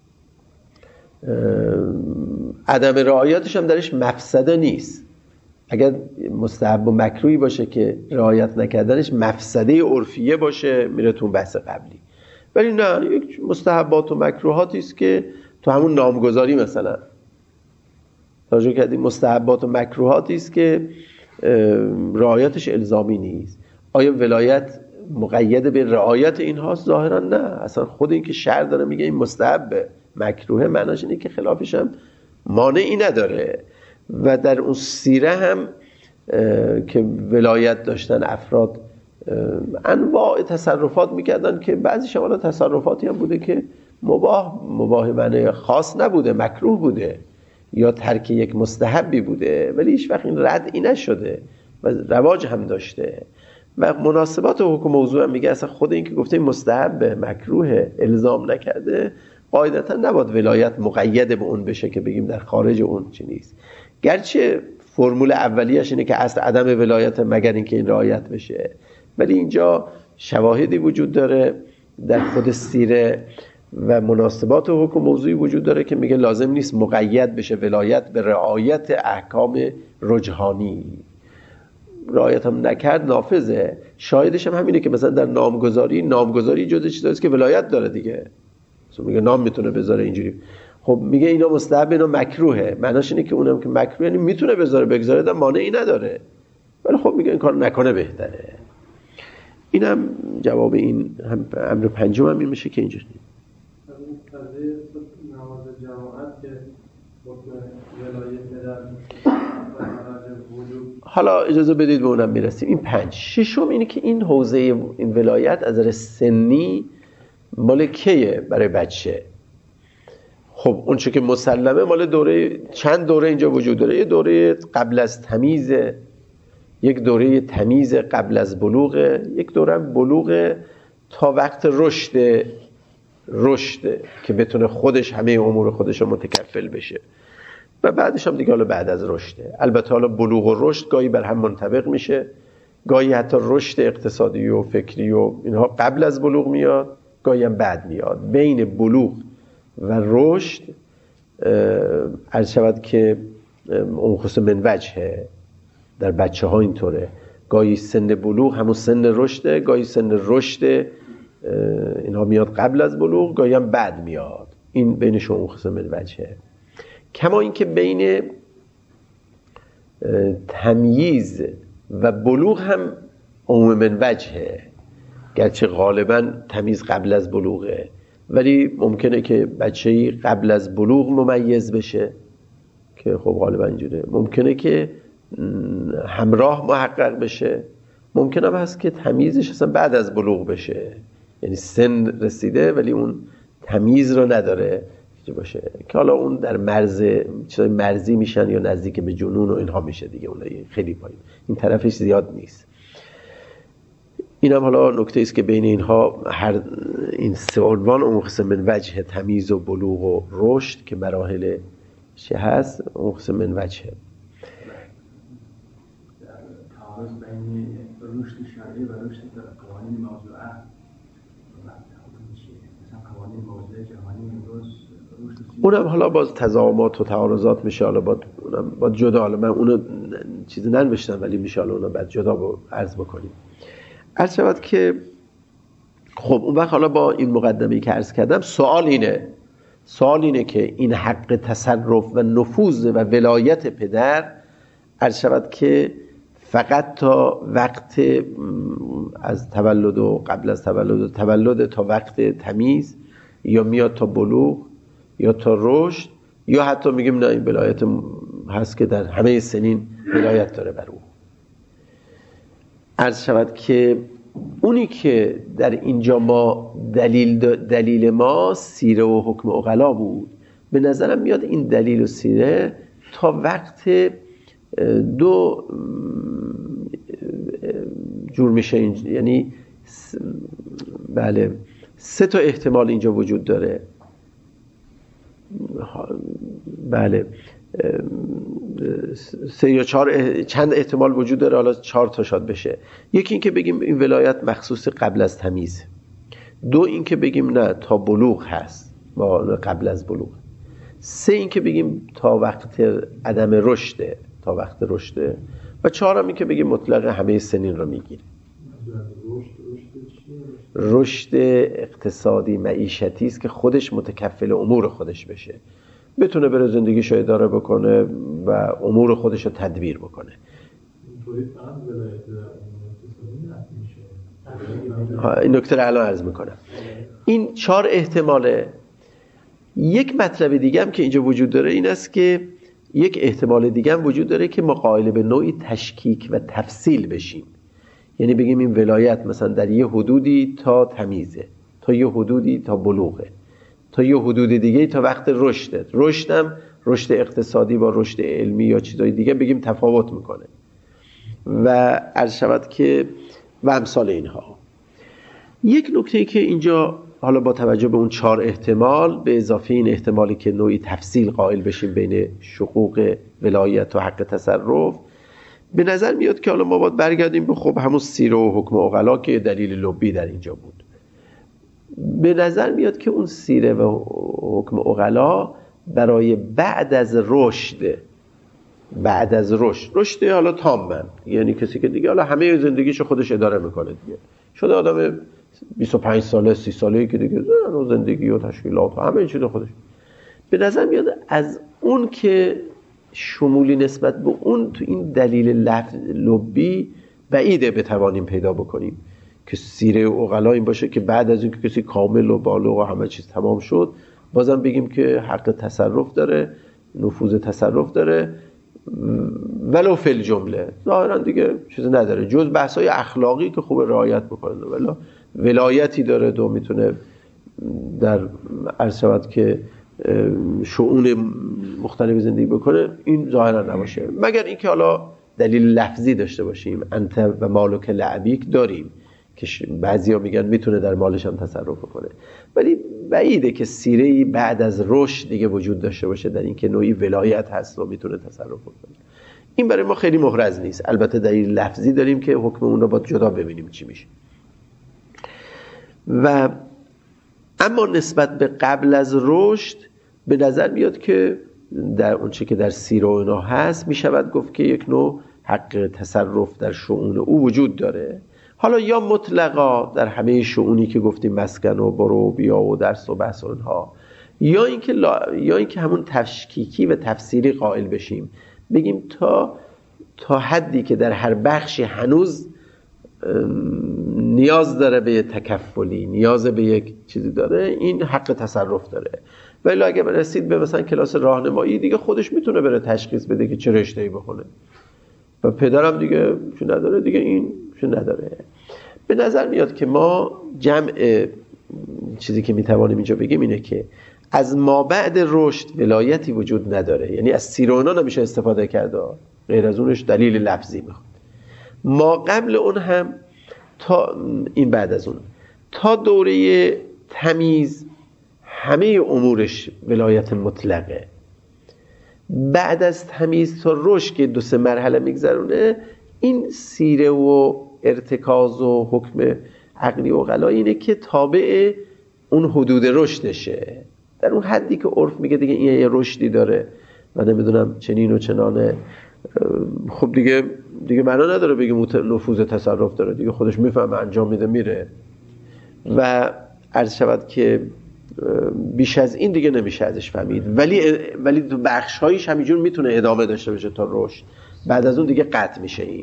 عدم رعایتش هم درش مفسده نیست. اگر مستحب و مکروهی باشه که رعایت نکردنش مفسده عرفیه باشه میره تو بحث قبلی، ولی نه، یک مستحبات و مکروهاتی است که تو همون نامگذاری مثلا توجه کردیم، مستحبات و مکروهاتی است که رعایتش الزامی نیست. آیا ولایت مقید به رعایت اینهاست؟ ظاهرا نه، اصلا خود این که شرع داره میگه این مستحب مکروه، معناش اینه که خلافش هم مانعی نداره. و در اون سیره هم که ولایت داشتن افراد انواع تصرفات میکردن که بعضی شمالا تصرفاتی هم بوده که مباح معنی خاص نبوده، مکروه بوده یا ترک یک مستحبی بوده، ولی هیچ وقت این ردی نشده و رواج هم داشته. و مناسبات حکم موضوع هم میگه اصلا خود این که گفته مستحب مکروه الزام نکرده، قاعدتا نباید ولایت مقید به اون بشه که بگیم در خارج اون چی نیست. گرچه فرمول اولیش اینه که اصل عدم ولایت مگر اینکه این رعایت بشه، ولی اینجا شواهدی وجود داره در خود سیره و مناسبات حکم موضوعی وجود داره که میگه لازم نیست مقید بشه ولایت به رعایت احکام رجحانی. رعایت هم نکرد نافذه. شاهدش هم همینه که مثلا در نامگذاری جزء چیزاست که ولایت داره دیگه، مثلا میگه نام میتونه بذاره اینجوری، خب میگه اینا مستحب اینا مکروهه، معناش اینه که اونم که مکروه یعنی میتونه بگذاره در مانعی نداره، ولی خب میگه این کار نکنه بهتره. اینم جواب این هم امر پنجم هم این میشه که اینجوری قضیه نماز جماعت که ولایت در حالا اجازه بدید به اونم میرسیم. این 5. ششم اینه که این حوزه این ولایت از نظر سنی مال کیه برای بچه؟ خب اون چه که مسلمه مال چند دوره اینجا وجود داره. یه دوره قبل از تمیز، یک دوره تمیز قبل از بلوغ، یک دوره بلوغ تا وقت رشد که بتونه خودش همه امور خودش رو متکفل بشه، و بعدش هم دیگه حالا بعد از رشده. البته حالا بلوغ و رشد گاهی بر هم منطبق میشه، گاهی حتی رشد اقتصادی و فکری و اینها قبل از بلوغ میاد، گاهی هم بعد میاد. بین بلوغ و رشد عرض شود که اون خصوص من وجهه در بچه ها اینطوره، گاهی سن بلوغ همون سن رشده، گاهی سن رشد اینها میاد قبل از بلوغ، گاهی هم بعد میاد. این بینشون اون خصوص من وجهه. کما این که بین تمییز و بلوغ هم عموم من وجهه، گرچه غالبا تمیز قبل از بلوغه، ولی ممکنه که بچه‌ای قبل از بلوغ ممیز بشه که خب غالبا اینجوره، ممکنه که همراه محقق بشه، ممکنه هم هست که تمیزش اصلا بعد از بلوغ بشه، یعنی سن رسیده ولی اون تمیز رو نداره باشه، که حالا اون در چیزای مرزی میشن یا نزدیک به جنون و اینها میشه دیگه، اون خیلی پایین، این طرفش زیاد نیست. این هم حالا نکته است که بین اینها هر این سه عنوان اون قسم من وجه تمیز و بلوغ و رشد که مراحل چه هست، اون قسم من وجهه. تعارض بین رشد شرعی و رشد قوانین موضوعه مثلا قوانین موضوع جهانی امروز اونم حالا باز تضامنات و تعارضات میشه، حالا باید جدا، حالا من اونو چیزی ننوشتم ولی میشه حالا اونو بعد جدا عرض بکنیم. عرض شود که خب اون وقت حالا با این مقدمه‌ای که عرض کردم سوال اینه که این حق تصرف و نفوذ و ولایت پدر عرض شود که فقط تا وقت از تولد و قبل از تولد تا وقت تمیز، یا میاد تا بلوغ یا تا رشد، یا حتی میگیم نه این ولایت هست که در همه سنین ولایت داره بر او. عرض شود که اونی که در اینجا ما دلیل ما سیره و حکم عقلا بود، به نظرم میاد این دلیل و سیره تا وقت دو جور میشه، یعنی بله 3 تا احتمال اینجا وجود داره. بله 3 یا 4 چند احتمال وجود داره، حالا 4 تا شاید بشه. یکی این که بگیم این ولایت مخصوص قبل از تمیز، 2 این که بگیم نه تا بلوغ هست با قبل از بلوغ، 3 این که بگیم تا وقت عدم رشده، تا وقت رشده، و 4 هم این که بگیم مطلق همه سنین رو میگیره. رشد اقتصادی معیشتی است که خودش متکفل امور خودش بشه، بتونه بره زندگیشو اداره بکنه و امور خودش رو تدبیر بکنه. این نکته رو الان عرض میکنم. این 4 احتماله. یک مطلب دیگه هم که اینجا وجود داره این است که یک احتمال دیگه هم وجود داره که ما قائل به نوعی تشکیک و تفصیل بشیم، یعنی بگیم این ولایت مثلا در یه حدودی تا تمیزه، تا یه حدودی تا بلوغه، تا یه حدود دیگه تا وقت رشده. رشدم رشد اقتصادی با رشد علمی یا چیزای دیگه بگیم تفاوت میکنه و عرض شود که و امثال اینها. یک نکته که اینجا حالا با توجه به اون 4 احتمال به اضافه این احتمالی که نوعی تفصیل قائل بشیم بین شقوق ولایت و حق تصرف، به نظر میاد که حالا ما باید برگردیم به خب همون سیره و حکم عقلا که دلیل لبی در اینجا بود. به نظر میاد که اون سیره و حکم عقلا برای بعد از رشد، بعد از رشد حالا تامن، یعنی کسی که دیگه حالا همه زندگیشو خودش اداره میکنه دیگه، شده آدم 25 ساله 30 ساله‌ای که دیگه زندگی و تشکیلات و همه چیز خودش، به نظر میاد از اون که شمولی نسبت به اون تو این دلیل لبی بعیده بتوانیم پیدا بکنیم که سیره عقلا این باشه که بعد از این که کسی کامل و بالغ و همه چیز تمام شد بازم بگیم که حق تصرف داره، نفوذ تصرف داره، ولو فی الجمله ظاهرا دیگه چیزی نداره جز بحث‌های اخلاقی که خوب رعایت بکنه، ولی ولایتی داره و میتونه در عرض شود که شؤون مختلف زندگی بکنه، این ظاهرا نباشه، مگر اینکه حالا دلیل لفظی داشته باشیم. انت و مالک لعبیک داریم که بعضیا میگن میتونه در مالش هم تصرف کنه، ولی بعیده که سیره‌ای بعد از رشد دیگه وجود داشته باشه در اینکه نوعی ولایت هست و میتونه تصرف کنه. این برای ما خیلی محرز نیست. البته دلیل لفظی داریم که حکم اون رو باید جدا ببینیم چی میشه. و اما نسبت به قبل از رشد به نظر میاد که در اون چه که در سیره و اینا هست میشود گفت که یک نوع حق تصرف در شؤون او وجود داره، حالا یا مطلقا در همه شؤونی که گفتیم مسکن و برو و بیا و درس و بحث و اینها، یا اینکه همون تشکیکی و تفسیری قائل بشیم بگیم تا حدی که در هر بخشی هنوز نیاز داره به تکفلی، نیاز به یک چیزی داره، این حق تصرف داره. ولی اگه رسید به مثلا کلاس راهنمایی دیگه خودش میتونه بره تشخیص بده که چه رشته‌ای بخونه و پدرم دیگه چه نداره دیگه این چه نداره. به نظر میاد که ما جمع چیزی که میتوانیم اینجا بگیم اینه که از ما بعد رشد ولایتی وجود نداره، یعنی از سیرونا نمیشه استفاده کرد، غیر از اونش دلیل لفظی میخواد. ما قبل اون هم تا این بعد از اون تا دوره تمیز همه امورش ولایت مطلقه. بعد از تمیز تا رشد که 2-3 مرحله میگذرونه، این سیره و ارتکاز و حکم عقلی و عقلایی اینه که تابع اون حدود رشدشه، در اون حدی که عرف میگه دیگه این یه رشدی داره و نمیدونم چنین و چنانه، خب دیگه معنا نداره بگیم نفوذ تصرف داره، دیگه خودش میفهمه انجام میده میره و عرض شود که بیش از این دیگه نمیشه ازش فهمید، ولی تو بخش‌هایش همینجور میتونه ادامه داشته باشه تا رشد، بعد از اون دیگه قطع میشه. این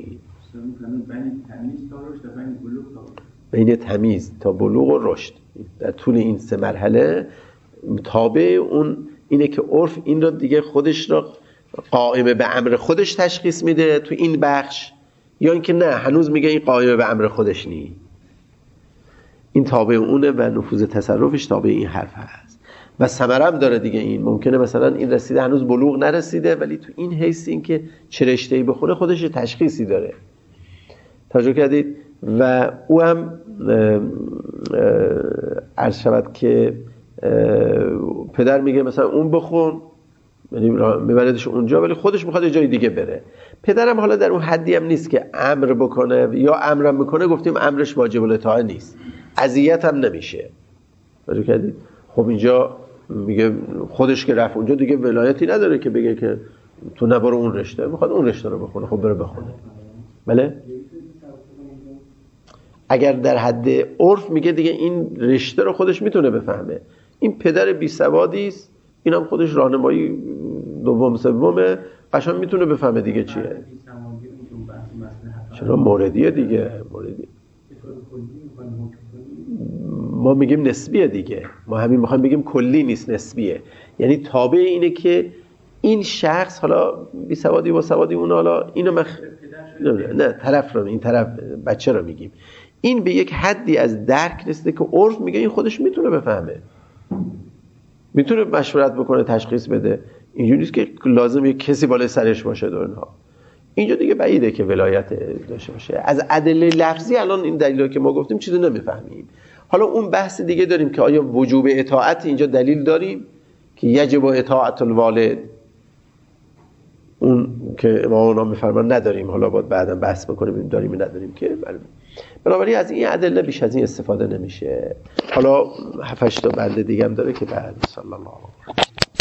بین تمیز تا بلوغ و رشد در طول این 3 مرحله تابع اون اینه که عرف این رو دیگه خودش رو قائم به امر خودش تشخیص میده تو این بخش، یا اینکه نه هنوز میگه این قائم به امر خودش نی، این تابع اونه و نفوذ تصرفش تابع این حرف هست و ثمره هم داره دیگه. این ممکنه مثلا این رسیده هنوز بلوغ نرسیده ولی تو این حیث این که چه رشته‌ای بخونه خودش تشخیصی داره، توجه کردید؟ و او هم عرض شود که پدر میگه مثلا اون بخون، یعنی میبردش اونجا ولی خودش میخواد یه جای دیگه بره. پدرم حالا در اون حدی هم نیست که امر بکنه، یا امرم میکنه گفتیم امرش واجب الاطاعه نیست، اذیت هم نمیشه. توجه کردید؟ خب اینجا میگه خودش که رفت اونجا دیگه ولایتی نداره که بگه که تو نبرو اون رشته، میخواد اون رشته رو بخونه، خب بره بخونه. بله؟ اگر در حد عرف میگه دیگه این رشته رو خودش میتونه بفهمه. این پدر بی سوادی است، اینم خودش راهنمایی دوم سومه، قشنگ میتونه بفهمه دیگه چیه. چرا موردیه دیگه، موردی. ما میگیم نسبیه دیگه، ما همین میخوایم بگیم کلی نیست، نسبیه. یعنی تابع اینه که این شخص حالا بی سوادی با سوادی اون حالا اینو نه طرف رو، این طرف بچه رو میگیم، این به یک حدی از درک رسیده که عرف میگه این خودش میتونه بفهمه، میتونه مشورت بکنه، تشخیص بده. اینجوری نیست که لازم یک کسی بالای سرش باشه دو اینها. اینجا دیگه بعیده که ولایت داشته باشه. از ادله لفظی الان این دلیلی که ما گفتیم چیزی نمیفهمیم. حالا اون بحث دیگه داریم که آیا وجوب اطاعت اینجا دلیل داریم که یجب اطاعت الوالد، اون که امامنا میفرمان نداریم، حالا باید بعدا بحث بکنیم داریم یا نداریم که بنابراین از این ادله بیش از این استفاده نمیشه. حالا 7-8 تا بنده دیگه هم داره که بعد صلی الله علیه و